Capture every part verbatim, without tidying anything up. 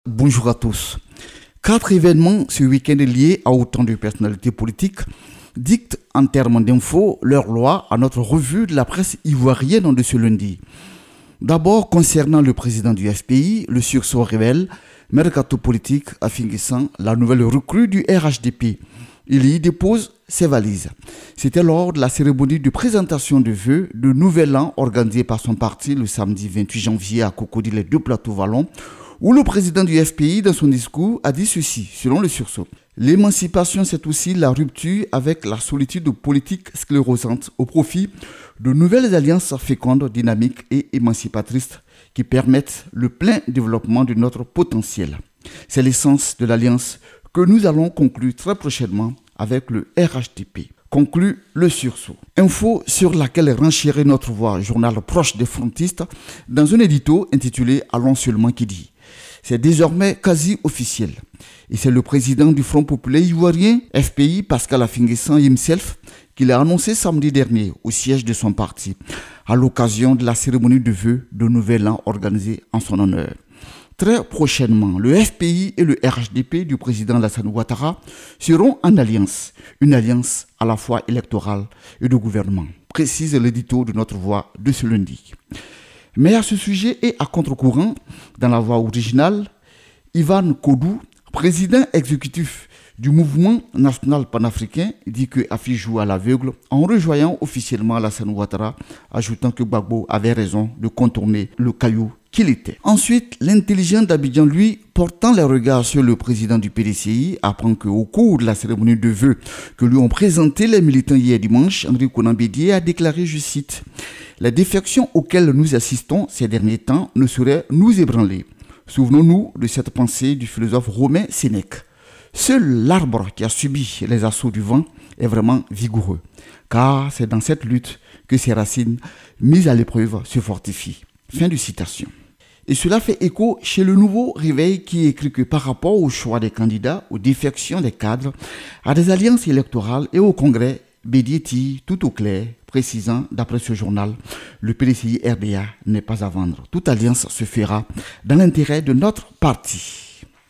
Bonjour à tous. Quatre événements ce week-end liés à autant de personnalités politiques dictent en termes d'infos leur loi à notre revue de la presse ivoirienne de ce lundi. D'abord, concernant le président du F P I, le sursaut révèle mercato politique affaiblissant la nouvelle recrue du R H D P. Il y dépose ses valises. C'était lors de la cérémonie de présentation de vœux de Nouvel An organisée par son parti le samedi vingt-huit janvier à Cocody, les deux plateaux Vallon, où le président du F P I, dans son discours, a dit ceci, selon le sursaut. L'émancipation, c'est aussi la rupture avec la solitude politique sclérosante au profit de nouvelles alliances fécondes, dynamiques et émancipatrices qui permettent le plein développement de notre potentiel. C'est l'essence de l'alliance que nous allons conclure très prochainement avec le R H D P. Conclut le sursaut. Info sur laquelle renchérit notre voix, journal proche des frontistes, dans un édito intitulé « Allons seulement qui dit ». C'est désormais quasi officiel. Et c'est le président du Front populaire ivoirien, F P I, Pascal Affi-N'Guessan himself, qui l'a annoncé samedi dernier au siège de son parti, à l'occasion de la cérémonie de vœux de Nouvel An organisée en son honneur. Très prochainement, le F P I et le R H D P du président Alassane Ouattara seront en alliance, une alliance à la fois électorale et de gouvernement, précise l'édito de notre voix de ce lundi. Mais à ce sujet et à contre-courant, dans la voix originale, Ivan Kodou, président exécutif du mouvement national panafricain, dit que Affi joue à l'aveugle en rejoignant officiellement Alassane Ouattara, ajoutant que Gbagbo avait raison de contourner le caillou qu'il était. Ensuite, l'intelligent d'Abidjan, lui, portant les regards sur le président du P D C I, apprend qu'au cours de la cérémonie de vœux que lui ont présenté les militants hier dimanche, Henri Konan Bédié a déclaré, je cite, « Les défections auxquelles nous assistons ces derniers temps ne sauraient nous ébranler. Souvenons-nous de cette pensée du philosophe romain Sénèque. Seul l'arbre qui a subi les assauts du vent est vraiment vigoureux, car c'est dans cette lutte que ses racines, mises à l'épreuve, se fortifient. » Fin de citation. Et cela fait écho chez le Nouveau Réveil qui écrit que par rapport au choix des candidats, aux défections des cadres, à des alliances électorales et au Congrès, Bédié tire tout au clair, précisant, d'après ce journal, le P D C I R D A n'est pas à vendre. Toute alliance se fera dans l'intérêt de notre parti.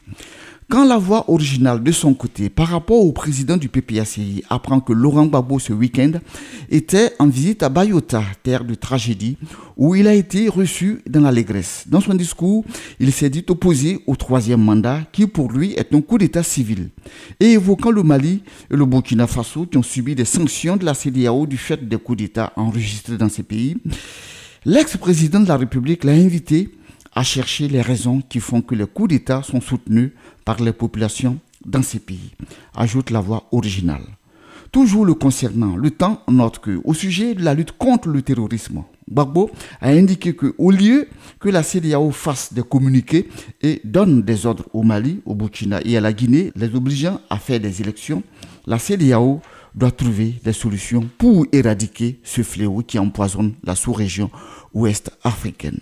Quand la voix originale de son côté, par rapport au président du P P A C I, apprend que Laurent Gbagbo ce week-end était en visite à Bayota, terre de tragédie, où il a été reçu dans l'allégresse. Dans son discours, il s'est dit opposé au troisième mandat, qui pour lui est un coup d'état civil. Et évoquant le Mali et le Burkina Faso qui ont subi des sanctions de la C E D E A O du fait des coups d'état enregistrés dans ces pays, l'ex-président de la République l'a invité à chercher les raisons qui font que les coups d'état sont soutenus par les populations dans ces pays, ajoute la voix originale. Toujours le concernant, le temps note qu'au sujet de la lutte contre le terrorisme, Gbagbo a indiqué qu'au lieu que la C E D E A O fasse des communiqués et donne des ordres au Mali, au Burkina et à la Guinée, les obligeant à faire des élections, la C E D E A O doit trouver des solutions pour éradiquer ce fléau qui empoisonne la sous-région ouest africaine.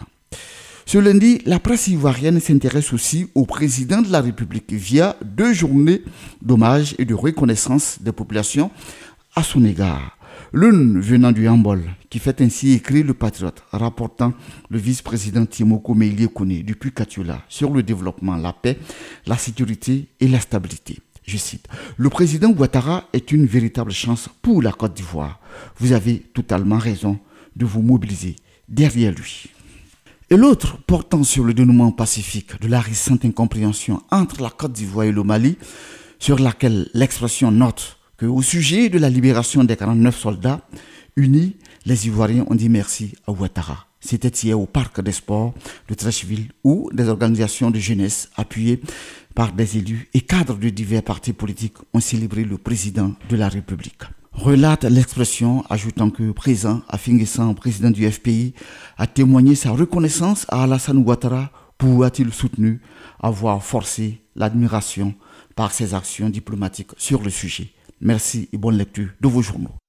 Ce lundi, la presse ivoirienne s'intéresse aussi au président de la République via deux journées d'hommage et de reconnaissance des populations à son égard. L'une venant du handball, qui fait ainsi écrire le patriote, rapportant le vice-président Timoko Meïlie Kone du Puy-Katiola sur le développement, la paix, la sécurité et la stabilité. Je cite, « Le président Ouattara est une véritable chance pour la Côte d'Ivoire. Vous avez totalement raison de vous mobiliser derrière lui. » Et l'autre, portant sur le dénouement pacifique de la récente incompréhension entre la Côte d'Ivoire et le Mali, sur laquelle l'expression note qu'au sujet de la libération des quarante-neuf soldats, unis, les Ivoiriens ont dit merci à Ouattara. C'était hier au Parc des Sports de Treichville où des organisations de jeunesse appuyées par des élus et cadres de divers partis politiques ont célébré le président de la République. Relate l'expression, ajoutant que présent, Affi-N'Guessan, président du F P I, a témoigné sa reconnaissance à Alassane Ouattara pour, a-t-il soutenu, avoir forcé l'admiration par ses actions diplomatiques sur le sujet. Merci et bonne lecture de vos journaux.